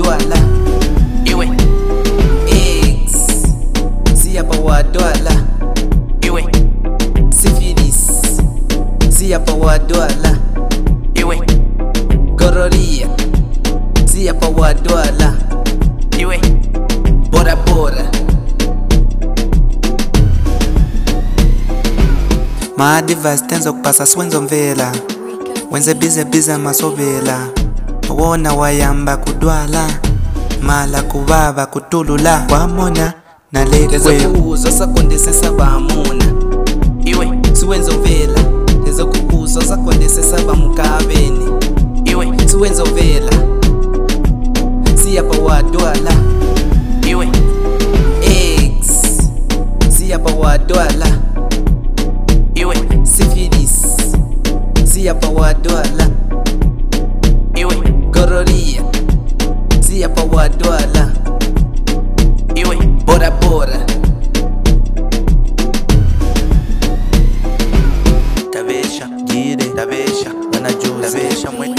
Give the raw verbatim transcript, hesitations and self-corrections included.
wadwala iwe AIDS siyapa wadwala iwe syphilis siyapa wadwala iwe gonorrhea siyapa wadwala iwe bora bora Ma-advice tenzo kupasa siwenzo mvela wenze bize bize masobela wona wayamba kudwala mala kubaba kutulula wamona nalekwe lezokubuzo sakondesesa bamuna iwe siwenzo vela lezokubuzo sakondesesa bamukabeni iwe siwenzo vela siyapa wadwala iwe AIDS siyapa wadwala iwe syphilis siyapa wadwala iwe gonorrhea siyapa wadwala iwe bora bora tabesha jire tabesha wanajuzi tabesha mwe